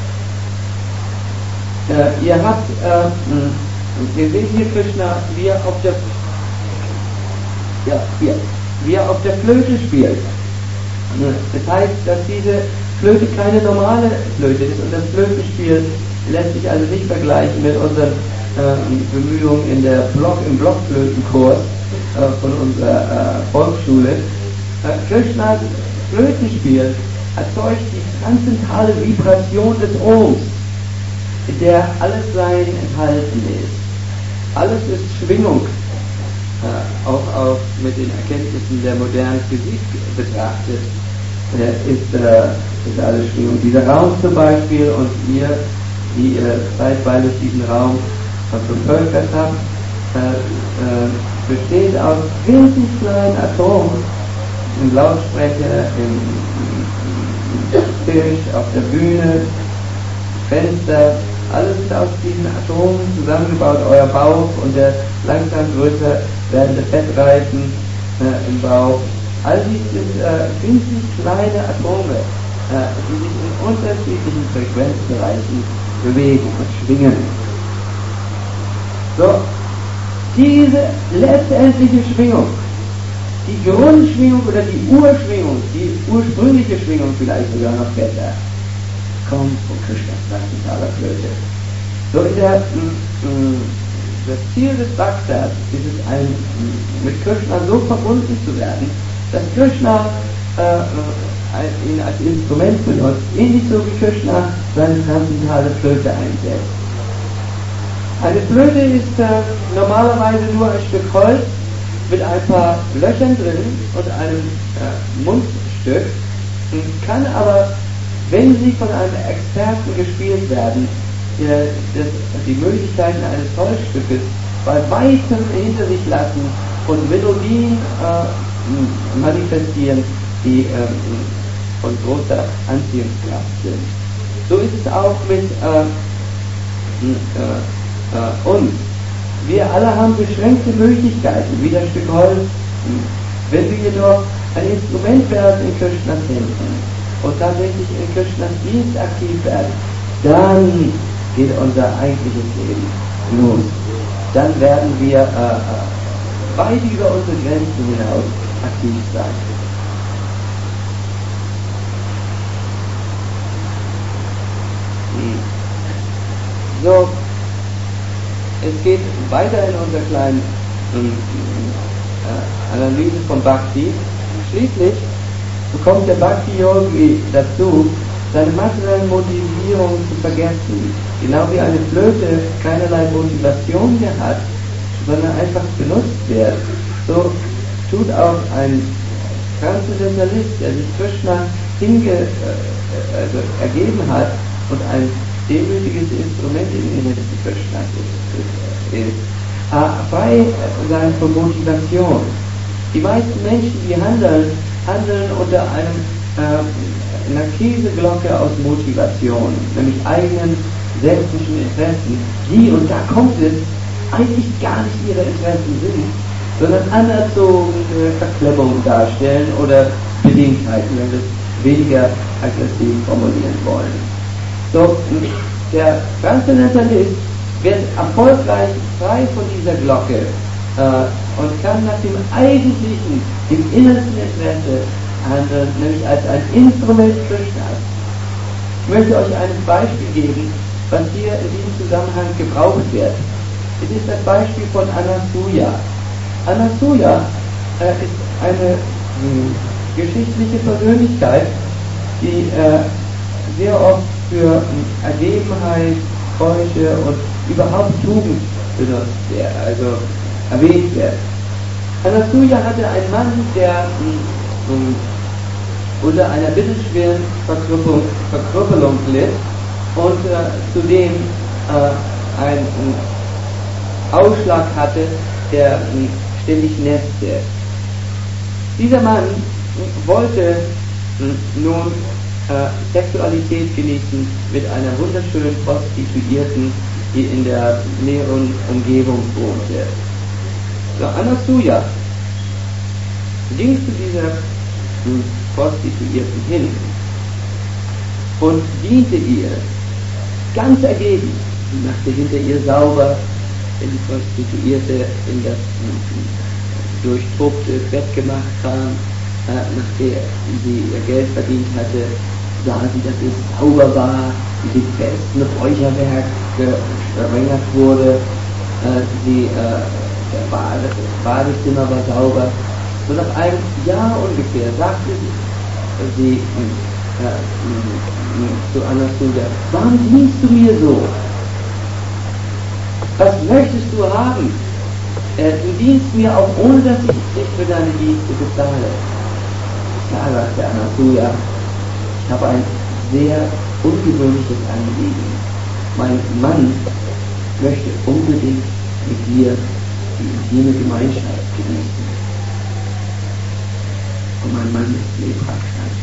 Äh, ihr habt, äh, ihr seht hier Krishna, wie er auf der, ja, hier, wie er auf der Flöte spielt. Das heißt, dass diese Flöte keine normale Flöte ist und das Flötenspiel lässt sich also nicht vergleichen mit unseren äh, Bemühungen in der Block, im Blockflötenkurs äh, von unserer äh, Volksschule. Äh, Krishnas Flötenspiel erzeugt die transzendentale Vibration des Ohms, in der alles Sein enthalten ist. Alles ist Schwingung, äh, auch, auch mit den Erkenntnissen der modernen Physik betrachtet, äh, ist, äh, ist alles Schwingung. Dieser Raum zum Beispiel und ihr, die ihr zeitweilig diesen Raum bevölkert habt, äh, äh, besteht aus winzig kleinen Atomen, im Lautsprecher, im, im Tisch, auf der Bühne, Fenster, alles ist aus diesen Atomen zusammengebaut, euer Bauch und der langsam größer werdende Fettreifen äh, im Bauch. All dies sind äh, winzig kleine Atome, äh, die sich in unterschiedlichen Frequenzbereichen bewegen und schwingen. So, diese letztendliche Schwingung, die Grundschwingung oder die Urschwingung, die ursprüngliche Schwingung vielleicht sogar noch besser, kommt von Krishnas transzendentaler Flöte. So in der, m, m, das Ziel des Bhaktas ist es, ein, m, mit Krishna so verbunden zu werden, dass Krishna äh, ihn als Instrument benutzt, ähnlich so wie Krishna seine transzendentale Flöte einsetzt. Eine Flöte ist äh, normalerweise nur ein Stück Holz mit ein paar Löchern drin und einem äh, Mundstück, kann aber, wenn sie von einem Experten gespielt werden, äh, das, die Möglichkeiten eines Holzstückes bei weitem hinter sich lassen und Melodien äh, manifestieren, die äh, von großer Anziehungskraft sind. So ist es auch mit äh, äh, äh, uns. Wir alle haben beschränkte Möglichkeiten, wie das Stück Holz. Wenn wir jedoch ein Instrument werden in Krishnas Händen und tatsächlich in Krishnas Dienst aktiv werden, dann geht unser eigentliches Leben los. Dann werden wir äh, weit über unsere Grenzen hinaus aktiv sein. So, es geht weiter in unserer kleinen äh, Analyse von Bhakti. Schließlich bekommt der Bhakti-Yogi dazu, seine materielle Motivierung zu vergessen. Genau wie eine Flöte keinerlei Motivation mehr hat, sondern einfach benutzt wird, so tut auch ein Transzendentalist, der sich Krishna hinge, äh, also ergeben hat und ein demütiges Instrument in den Händen Krishnas ist, ist äh, frei sein von Motivation. Die meisten Menschen, die handeln, handeln unter einem, äh, einer Käseglocke aus Motivation, nämlich eigenen selbstlichen Interessen, die, und da kommt es, eigentlich gar nicht ihre Interessen sind, sondern anerzogene Verklemmung darstellen oder Bedingtheiten, wenn wir es weniger aggressiv formulieren wollen. So, der Transzendentalist wird erfolgreich frei von dieser Glocke äh, und kann nach dem eigentlichen, dem innersten Interesse handeln, nämlich als ein Instrument Krishnas. Ich möchte euch ein Beispiel geben, was hier in diesem Zusammenhang gebraucht wird. Es ist das Beispiel von Anasuya. Anasuya äh, ist eine mh, geschichtliche Persönlichkeit, die äh, sehr oft für mh, Ergebenheit, Keusche und überhaupt Tugend benutzt wird, also erwähnt wird. Anasuya hatte einen Mann, der mh, mh, unter einer mittelschweren Verkrüppelung, Verkrüppelung litt und äh, zudem äh, einen Ausschlag hatte, der mh, ständig nässte. Dieser Mann mh, wollte mh, nun äh, Sexualität genießen mit einer wunderschönen Prostituierten, die in der näheren Umgebung wohnte. So, Anasuya ging zu dieser hm, Prostituierten hin und diente ihr ganz ergeben. Sie machte hinter ihr sauber, wenn die Prostituierte in das hm, durchtobte Bettgemach kam, äh, nachdem sie ihr Geld verdient hatte, sah sie, dass es sauber war, mit dem besten Räucherwerk verringert wurde, äh, sie, äh, der Bade, Badezimmer war sauber. Und nach einem Jahr ungefähr sagte sie, sie äh, äh, zu Anastasia, warum dienst du mir so? Was möchtest du haben? Äh, du dienst mir auch ohne, dass ich dich für deine Dienste bezahle. Ja, sagte Anastasia, ich habe ein sehr ungewöhnliches Anliegen. Mein Mann möchte unbedingt mit dir die intime Gemeinschaft genießen. Und mein Mann ist leprakrank.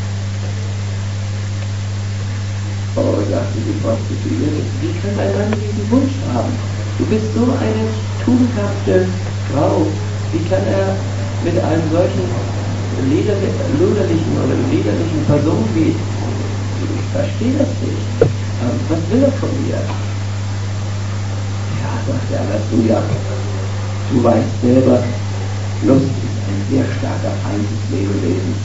Oh, sagte die Prostituierte, wie kann ein Mann diesen Wunsch haben? Du bist so eine tugendhafte Frau. Wie kann er mit einem solchen lederlichen oder lederlichen Person wie ich verstehe das nicht. Ähm, was will er von mir? Ja, sagte Anastasia, du weißt selber, Lust ist ein sehr starker Feind des Lebewesens.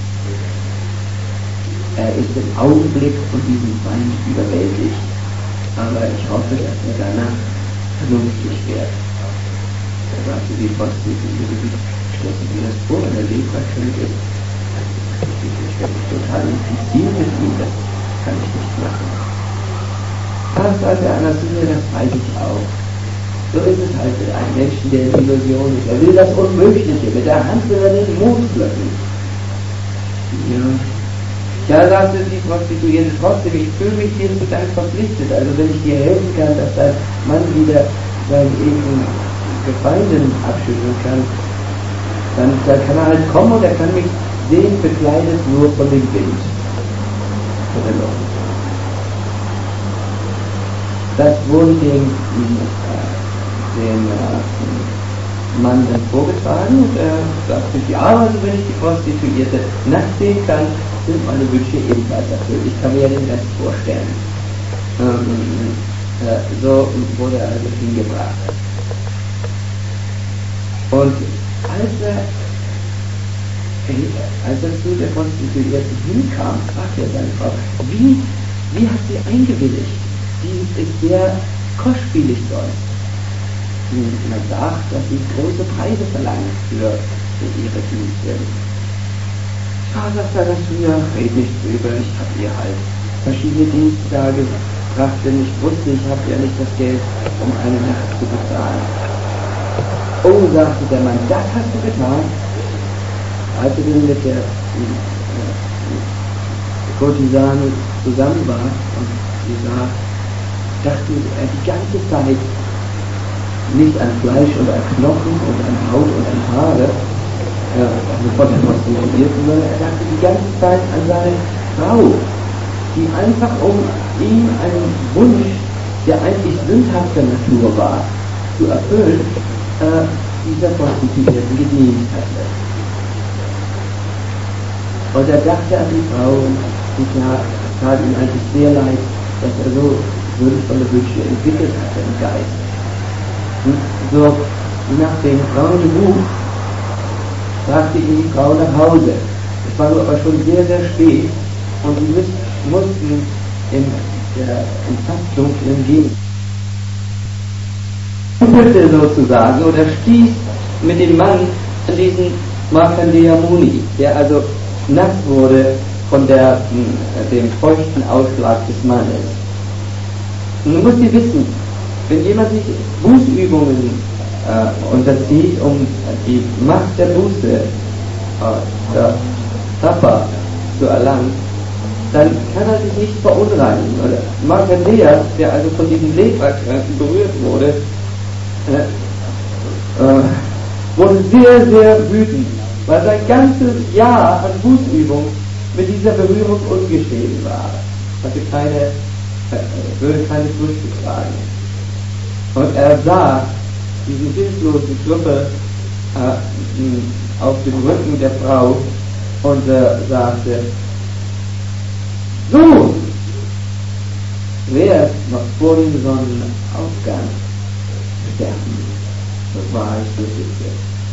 Er ist im Augenblick von diesem Feind überwältigt, aber ich hoffe, dass er danach vernünftig wird. Da sagte die Prostituierte, wie stellt sich mir das vor, wenn er leprakrank ist? Ich werde mich total infizieren mit ihm, das kann ich nicht machen. Das sagte Anastasia, das weiß ich auch. So ist es halt mit einem Menschen, der in Illusion ist. Er will das Unmögliche, mit der Hand will er den Mond pflücken. Ja. Ja, sagte die Prostituierte, trotzdem, ich fühle mich dir zu Dank verpflichtet. Also wenn ich dir helfen kann, dass dein Mann wieder seinen ewigen Gefallen abschütteln kann, dann, dann kann er halt kommen und er kann mich sehen, bekleidet nur von dem Wind. Von der Luft. Das wurde dem, dem äh, Mann dann vorgetragen und er sagte, ja, also wenn ich die Prostituierte nackt sehen kann, sind meine Wünsche ebenfalls erfüllt. Ich kann mir ja den Rest vorstellen. Ähm, äh, so wurde er also hingebracht. Und als er, als er zu der Prostituierten hinkam, fragte er seine Frau, wie, wie hat sie eingewilligt? Die ist sehr kostspielig sonst. Man sagt, dass sie große Preise verlangt für, für ihre Dienste. Ja, sagt er, das früher, red nicht drüber, ich habe ihr halt verschiedene Diensttage gebracht, denn ich wusste, ich habe ja nicht das Geld, um eine Nacht zu bezahlen. Oh, sagte der Mann, das hast du getan. Als er dann mit der äh, Kurtisane zusammen war und sie sah, dachte er die ganze Zeit nicht an Fleisch und an Knochen und an Haut und an Haare, ja, also von der Prostituierten, sondern er dachte die ganze Zeit an seine Frau, die einfach um ihm einen Wunsch, der eigentlich sündhafter Natur war, zu erfüllen, äh, dieser Prostituierten gedient hatte. Und er dachte an die Frau und ja, es tat ihm eigentlich sehr leid, dass er so würdevolle Wünsche entwickelt hatte im Geist. Und so nach dem Rendezvous brachte ihn die Frau nach Hause. Es war aber schon sehr, sehr spät und sie müß, mussten in der in fast dunklen Gegend sozusagen oder stieß mit dem Mann an diesen Markandeya Muni, der also nass wurde von der, dem feuchten Ausschlag des Mannes. Und nun müsst ihr wissen, wenn jemand sich Bußübungen äh, unterzieht, um die Macht der Buße, äh, der Tapa zu erlangen, dann kann er sich nicht verunreinigen. Oder Markandeya, der also von diesem Leprakranken berührt wurde, äh, äh, wurde sehr, sehr wütend, weil sein ganzes Jahr an Bußübung mit dieser Berührung ungeschehen war. Hatte keine, äh, würde keine Früchte tragen. Und er sah diesen hilflosen Schluppe äh, auf dem Rücken der Frau und äh, sagte, so, wer noch vor dem Sonnenaufgang sterben, so war ich so bitte.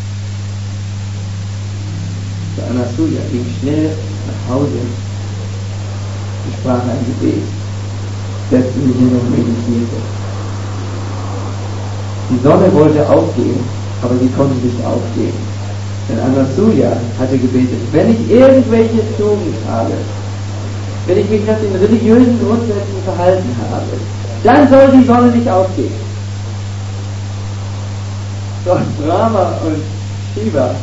Zu Anasuya ging schnell nach Hause, ich sprach ein Gebet, setzte mich hin und meditierte. Die Sonne wollte aufgehen, aber sie konnte nicht aufgehen. Denn Anasuya hatte gebetet, wenn ich irgendwelche Tugend habe, wenn ich mich nach den religiösen Grundsätzen verhalten habe, dann soll die Sonne nicht aufgehen. Doch Brahma und Shiva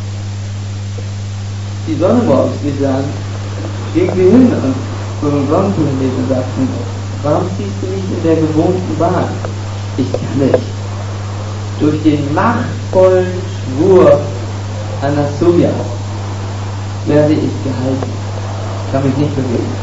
die Sonne morgens nicht sahen, gingen sie hin und zum Sonnenplanet und sagten, warum ziehst du nicht in der gewohnten Bahn? Ich kann nicht. Durch den machtvollen Schwur Anasuya werde ich gehalten. Ich kann mich nicht bewegen.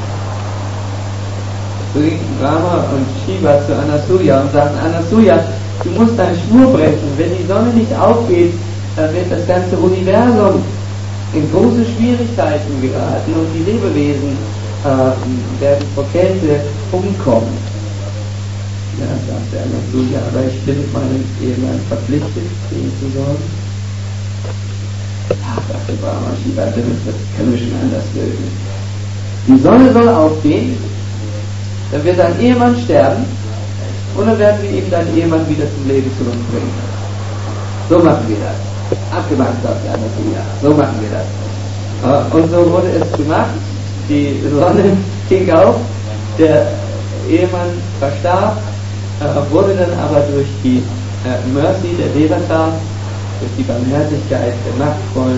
So gingen Brahma und Shiva zu Anasuya und sagten, Anasuya, du musst deinen Schwur brechen. Wenn die Sonne nicht aufgeht, dann wird das ganze Universum in große Schwierigkeiten geraten und die Lebewesen äh, werden vor Kälte umkommen. Ja, sagte Anasuya, aber ich bin meinem Ehemann verpflichtet, für ihn zu sorgen. Ach, sagte Brahma, Shiva, das können wir schon anders lösen. Die Sonne soll aufgehen, dann wird dein Ehemann sterben und dann werden wir ihm deinen Ehemann wieder zum Leben zurückbringen. So machen wir das. Abgemacht, sagte Anasuya. So machen wir das. Und so wurde es gemacht. Die Sonne ging auf, der Ehemann verstarb, wurde dann aber durch die Mercy der Devata, durch die Barmherzigkeit der machtvollen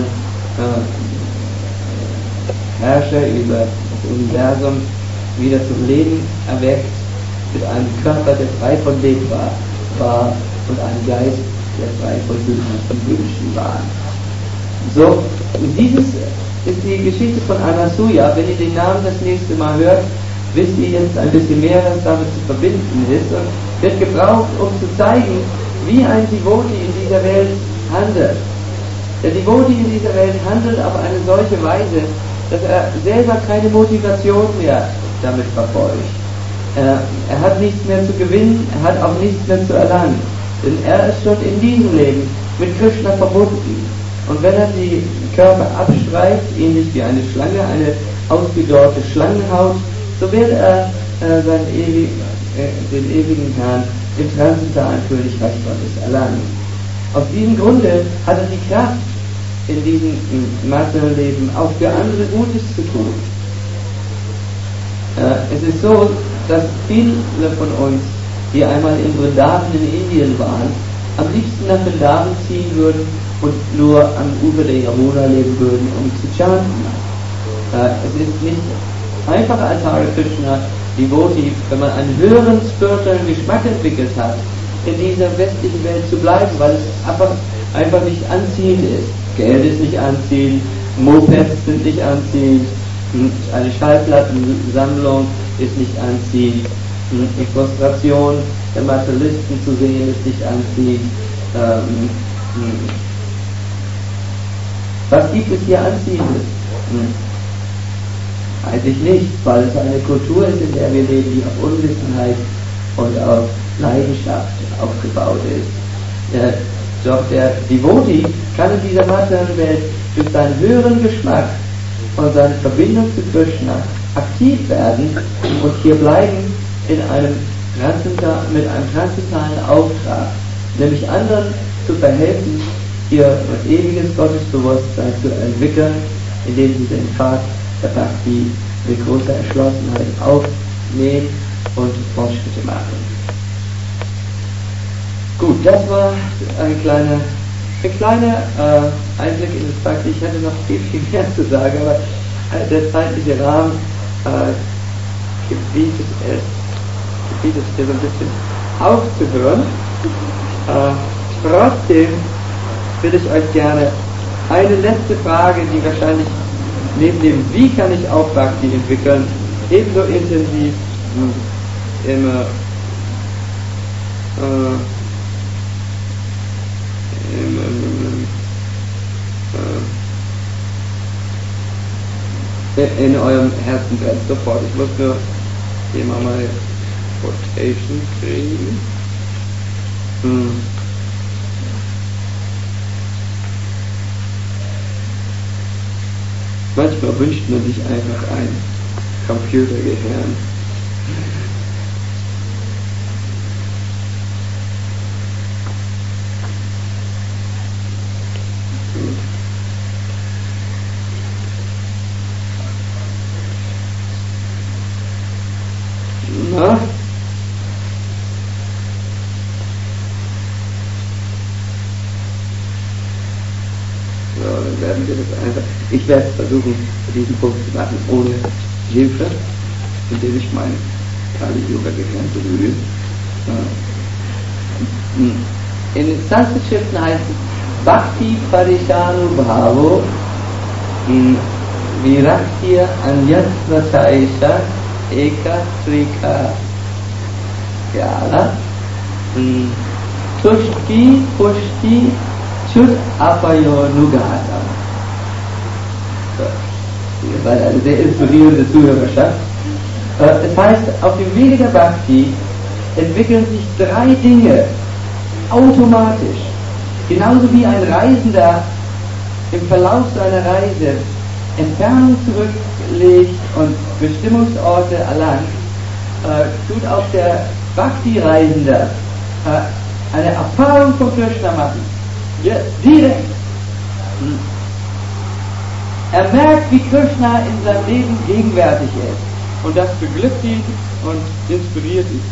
Herrscher über das Universum wieder zum Leben erweckt, mit einem Körper, der frei von Lepra war und einem Geist, der frei von bösen Wünschen war. So, dieses ist die Geschichte von Anasuya. Wenn ihr den Namen das nächste Mal hört, wisst ihr jetzt ein bisschen mehr, was damit zu verbinden ist, und wird gebraucht, um zu zeigen, wie ein Devotee in dieser Welt handelt. Der Devotee in dieser Welt handelt auf eine solche Weise, dass er selber keine Motivation mehr damit verfolgt. Er, er hat nichts mehr zu gewinnen, er hat auch nichts mehr zu erlangen. Denn er ist schon in diesem Leben mit Krishna verbunden. Und wenn er die Körper abstreift, ähnlich wie eine Schlange, eine ausgedörrte Schlangenhaut, so wird er äh, seinen ewig, äh, den ewigen Herrn im transzendentalen Königreich Gottes erlangen. Aus diesem Grunde hat er die Kraft, in diesem Materielleben auch für andere Gutes zu tun. Äh, es ist so, dass viele von uns, die einmal in Vrindavan in Indien waren, am liebsten nach Vrindavan ziehen würden und nur am Ufer der Yamuna leben würden, um zu chanten. Äh, es ist nicht einfacher als Hare Krishna Devotee, wenn man einen höheren spirituellen Geschmack entwickelt hat, in dieser westlichen Welt zu bleiben, weil es einfach, einfach nicht anziehend ist. Geld ist nicht anziehend, Mopeds sind nicht anziehend, eine Schallplattensammlung ist nicht anziehend, die Frustration der Materialisten zu sehen ist nicht anziehend. Ähm, was gibt es hier Anziehendes? Eigentlich nicht, weil es eine Kultur ist, in der wir leben, die auf Unwissenheit und auf Leidenschaft aufgebaut ist. Äh, doch der Devotee kann in dieser materiellen Welt durch seinen höheren Geschmack und seine Verbindung zu Krishna aktiv werden und hier bleiben in einem mit einem transzendentalen Auftrag, nämlich anderen zu verhelfen, ihr ewiges Gottesbewusstsein zu entwickeln, indem sie den Pfad der Bhakti mit großer Entschlossenheit aufnehmen und Fortschritte machen. Gut, das war ein kleiner, ein kleiner äh, Einblick in das Bhakti. Ich hätte noch viel, viel mehr zu sagen, aber äh, der zeitliche Rahmen äh, gebietet es, gebietet es hier so ein bisschen aufzuhören. Äh, trotzdem will ich euch gerne eine letzte Frage, die wahrscheinlich neben dem Wie kann ich auch Bhakti entwickeln, ebenso intensiv mh, immer äh, im, im, in eurem Herzen brennt. Sofort. Ich muss nur hier mal meine Quotation kriegen. Hm. Manchmal wünscht man sich einfach ein Computergehirn. Na? So, dann werden wir das einfach. Ich werde versuchen, diesen Punkt zu machen ohne Hilfe, indem ich mein Kali Yoga Gehirn berühre. In Sanskrit-Schriften heißt es Bhakti Parishanu Bhavo Viraktya Anyasvataisha Eka Trika Jala Tushti Pushti Chut Apayo Nugata. Ihr seid eine sehr inspirierende Zuhörerschaft. Das heißt, auf dem Wege der Bhakti entwickeln sich drei Dinge automatisch. Genauso wie ein Reisender im Verlauf seiner Reise Entfernung zurücklegt und Bestimmungsorte erlangt, äh, tut auch der Bhakti-Reisender äh, eine Erfahrung von Krishna machen. Ja, direkt. Hm. Er merkt, wie Krishna in seinem Leben gegenwärtig ist. Und das beglückt ihn und inspiriert ihn.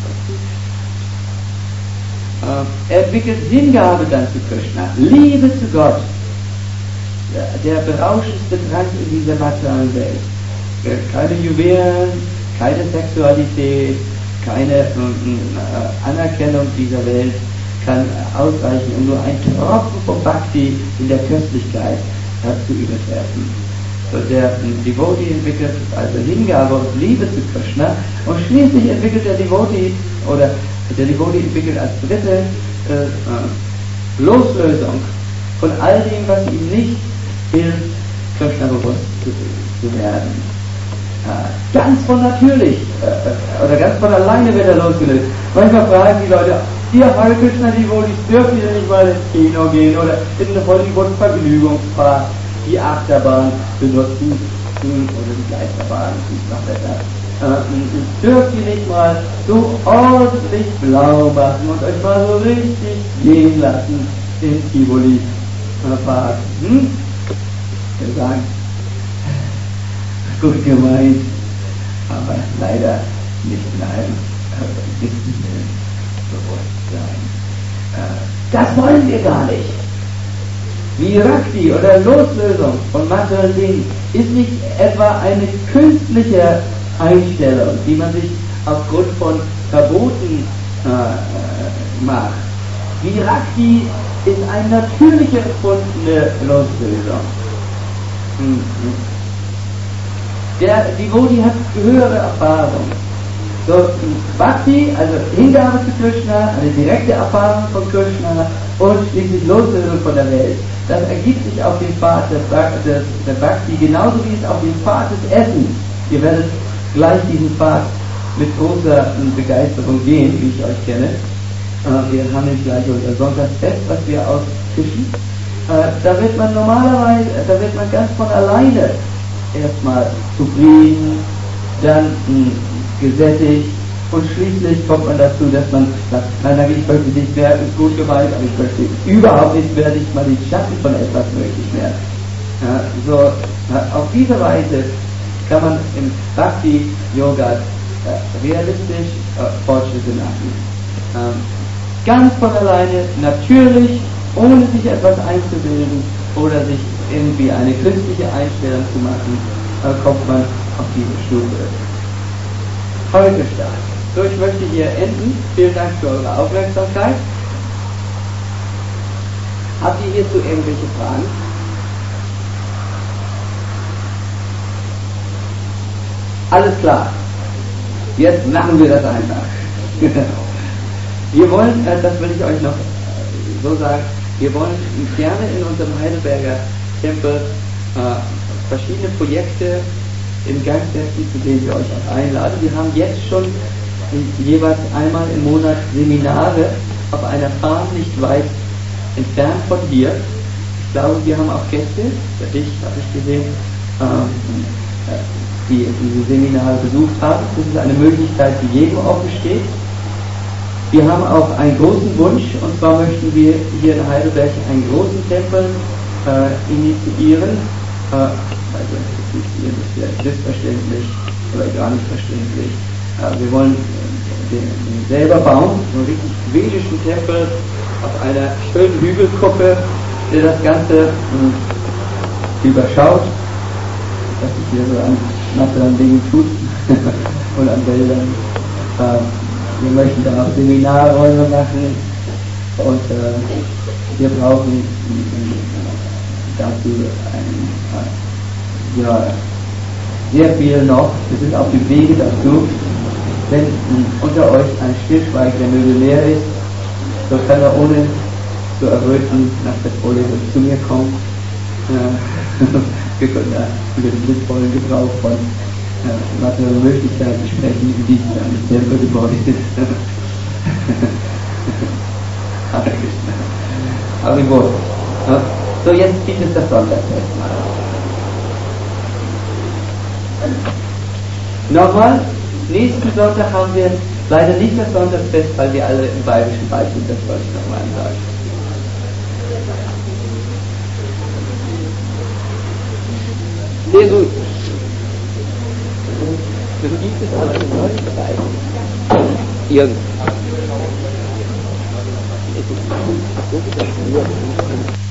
Äh, er entwickelt Hingabe dann zu Krishna, Liebe zu Gott. Der berauschendste Trank in dieser materiellen Welt. Keine Juwelen, keine Sexualität, keine äh, Anerkennung dieser Welt kann ausreichen, um nur ein Tropfen von Bhakti in der Köstlichkeit äh, zu übertreffen. So der Devotee entwickelt also Hingabe und Liebe zu Krishna und schließlich entwickelt der Devotee oder der Devotee entwickelt als dritte äh, äh, Loslösung von all dem, was ihm nicht hilft, Krishna bewusst zu, zu werden. Äh, ganz von natürlich äh, oder ganz von alleine wird er losgelöst. Manchmal fragen die Leute, ihr Hare Krishna Devotees, dürft ihr nicht mal ins Kino gehen oder in eine Hollywood-Vergnügungspark, die Achterbahn benutzen oder die Geisterbahn, die noch besser. Äh, dürft ihr nicht mal so ordentlich blau machen und euch mal so richtig gehen lassen in Tivoli Park. Hm? Wir sagen, gut gemeint, aber leider nicht in einem Bewusstsein. Äh, das wollen wir gar nicht. Virakti oder Loslösung von materiellen Dingen ist nicht etwa eine künstliche Einstellung, die man sich aufgrund von Verboten äh, macht. Virakti ist eine natürliche empfundene Loslösung. Mhm. Der Devotee hat höhere Erfahrung. So, Bhakti, also Hingabe zu Krishna, eine direkte Erfahrung von Krishna und schließlich Loslösung von der Welt. Das ergibt sich auf dem Pfad des, des, der Bhakti, genauso wie es auf dem Pfad des Essens. Ihr werdet gleich diesen Pfad mit großer Begeisterung gehen, wie ich euch kenne. Wir haben nämlich gleich unser Sonntagsfest, was wir austischen. Da wird man normalerweise, da wird man ganz von alleine erstmal zufrieden, dann mh, gesättigt und schließlich kommt man dazu, dass man sagt, nein, nein, ich möchte nicht mehr, ist gut gemeint, aber ich möchte überhaupt nicht mehr, nicht mal den Schatten von etwas möchte ich mehr. Ja, so, auf diese Weise kann man im Bhakti-Yoga äh, realistisch äh, Fortschritte machen. Ähm, ganz von alleine, natürlich, ohne sich etwas einzubilden oder sich irgendwie eine künstliche Einstellung zu machen, äh, kommt man auf diese Stufe. Heute stark. So, ich möchte hier enden. Vielen Dank für eure Aufmerksamkeit. Habt ihr hierzu irgendwelche Fragen? Alles klar. Jetzt machen wir das einfach. Wir wollen, äh, das will ich euch noch äh, so sagen, wir wollen gerne in unserem Heidelberger Tempel äh, verschiedene Projekte im Gang setzen, zu denen wir euch auch einladen. Wir haben jetzt schon jeweils einmal im Monat Seminare auf einer Farm nicht weit entfernt von hier. Ich glaube, wir haben auch Gäste, dich habe ich gesehen, ähm, die diese Seminare besucht haben. Das ist eine Möglichkeit, die jedem offen steht. Wir haben auch einen großen Wunsch, und zwar möchten wir hier in Heidelberg einen großen Tempel äh, initiieren. Äh, also initiieren ist ja selbstverständlich oder gar nicht verständlich. Äh, wir wollen den, den selber bauen, so einen richtig schwedischen Tempel auf einer schönen Hügelkuppe, der das Ganze mh, überschaut, was sich hier so an naturalen Dingen tut und an Wäldern. Äh, Wir möchten da auch Seminarräume machen und äh, wir brauchen äh, dazu ein, äh, ja, sehr viel noch. Wir sind auf dem Wege dazu. Wenn äh, unter euch ein stillschweigender Millionär ist, so kann er ohne zu erröten nach der Folie zu mir kommen. Äh, wir können da über den sinnvollen Gebrauch von materielle Möglichkeiten sprechen, in diesem Jahr mit selber Gebäude. Aber gut. So, jetzt gibt es das Sonntagsfest. Nochmal, nächsten Sonntag haben wir leider nicht das Sonntagsfest, weil wir alle im Bayerischen Wald sind, das wollte ich nochmal sagen. Sehr gut. Das gibt es also in Neuigkeiten. Irgend.